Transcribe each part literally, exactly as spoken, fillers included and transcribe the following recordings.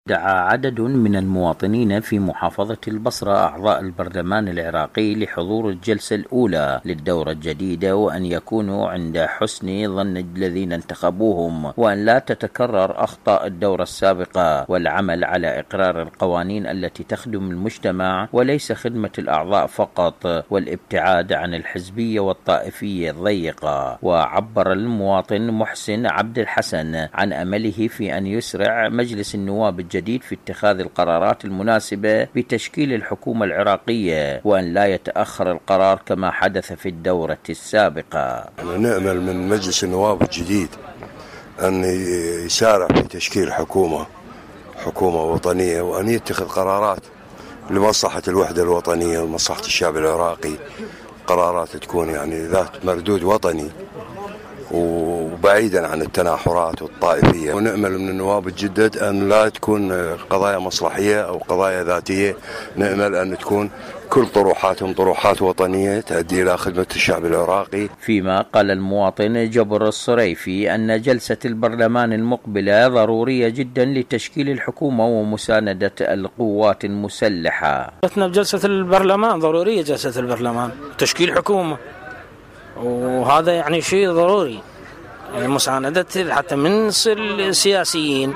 دعا عدد من المواطنين في محافظة البصرة أعضاء البرلمان العراقي لحضور الجلسة الأولى للدورة الجديدة، وأن يكونوا عند حسن ظن الذين انتخبوهم، وأن لا تتكرر أخطاء الدورة السابقة، والعمل على إقرار القوانين التي تخدم المجتمع وليس خدمة الأعضاء فقط، والابتعاد عن الحزبية والطائفية الضيقة. وعبر المواطن محسن عبد الحسن عن أمله في أن يسرع مجلس النواب الجديد في اتخاذ القرارات المناسبة بتشكيل الحكومة العراقية، وأن لا يتأخر القرار كما حدث في الدورة السابقة. نأمل من مجلس النواب الجديد أن يسارع في تشكيل حكومة حكومة وطنية، وأن يتخذ قرارات لمصلحة الوحدة الوطنية ومصلحة الشعب العراقي، قرارات تكون يعني ذات مردود وطني وبعيدا عن التناحرات والطائفية. ونأمل من النواب الجدد أن لا تكون قضايا مصلحية أو قضايا ذاتية، نأمل أن تكون كل طروحاتهم طروحات وطنية تؤدي إلى خدمة الشعب العراقي. فيما قال المواطن جبر الصريفي أن جلسة البرلمان المقبلة ضرورية جدا لتشكيل الحكومة ومساندة القوات المسلحة. جلسة البرلمان ضرورية، جلسة البرلمان تشكيل حكومة، وهذا يعني شيء ضروري، يعني مساندة حتى من السياسيين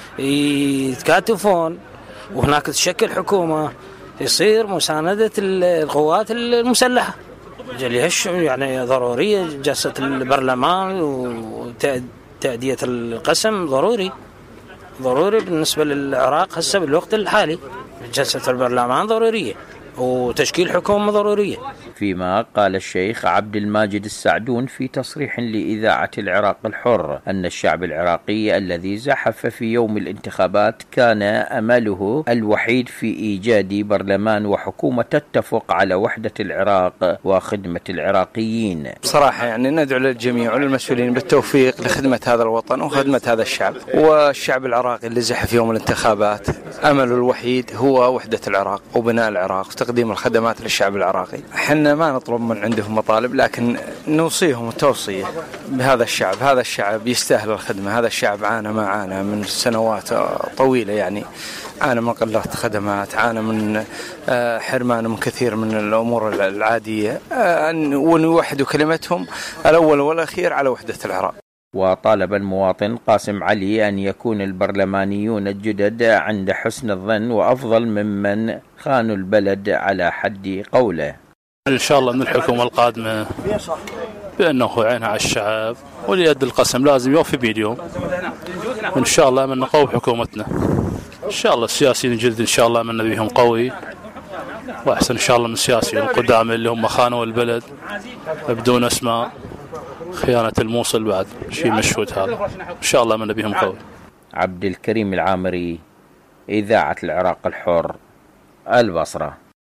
يتكاتفون وهناك تشكل حكومة، يصير مساندة القوات المسلحة. ليش يعني ضرورية جلسة البرلمان وتأدية القسم ضروري ضروري بالنسبة للعراق هسه بالوقت الحالي. جلسة البرلمان ضرورية وتشكيل حكومة ضرورية. فيما قال الشيخ عبد الماجد السعدون في تصريح لإذاعة العراق الحر أن الشعب العراقي الذي زحف في يوم الانتخابات كان أمله الوحيد في إيجاد برلمان وحكومة تتفق على وحدة العراق وخدمة العراقيين. بصراحة يعني ندعو للجميع وللمسؤولين بالتوفيق لخدمة هذا الوطن وخدمة هذا الشعب. والشعب العراقي اللي زحف يوم الانتخابات أمله الوحيد هو وحدة العراق وبناء العراق وتقديم الخدمات للشعب العراقي. حنا ما نطلب من عندهم مطالب، لكن نوصيهم التوصية بهذا الشعب. هذا الشعب يستاهل الخدمة. هذا الشعب عانى ما عانى من سنوات طويلة، يعني عانى من قلة خدمات، عانى من حرمان من كثير من الأمور العادية، وأن يوحدوا كلمتهم الأول والأخير على وحدة العراق. وطالب المواطن قاسم علي أن يكون البرلمانيون الجدد عند حسن الظن وأفضل ممن خانوا البلد على حد قوله. إن شاء الله من الحكومة القادمة بأنه عينها على الشعب، وليد القسم لازم يوفي بيديهم، وإن شاء الله من نقوي حكومتنا. إن شاء الله السياسيين الجدد إن شاء الله من نبيهم قوي وأحسن إن شاء الله من السياسيين القدامى اللي هم خانوا البلد بدون أسماء، خيانة الموصل بعد شيء مشهود هذا. إن شاء الله من نبيهم قوي. عبد الكريم العامري، إذاعة العراق الحر، البصرة.